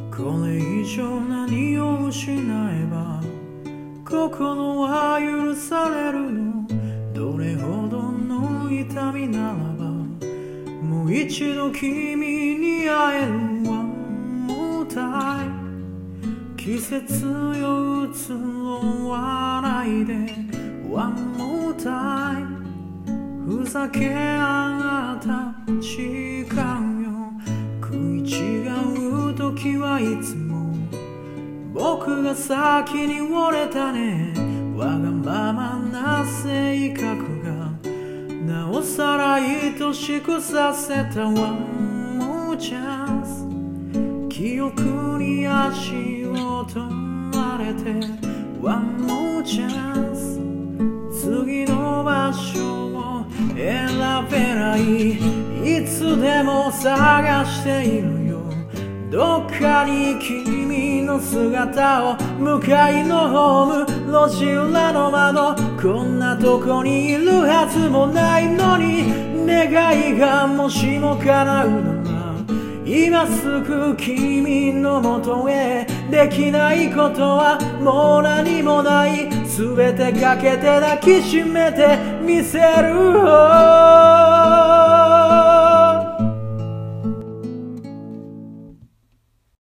これ以上何を失えば心は許されるの。どれほどの痛みならばもう一度君に会える。 One more time 季節よ移ろわないで One more time ふざけあがった時間よ。食い違う時はいつも僕が先に折れたね。わがままな性格がなおさら愛しくさせた One more chance 記憶に足を取られて One more chance 次の場所を選べない。いつでも探しているよ。どっかに君の姿を。向かいのホーム路地裏の窓。こんなとこにいるはずもないのに願いがもしも叶うなら今すぐ君のもとへ。できないことはもう何もない。全てかけて抱きしめてみせる。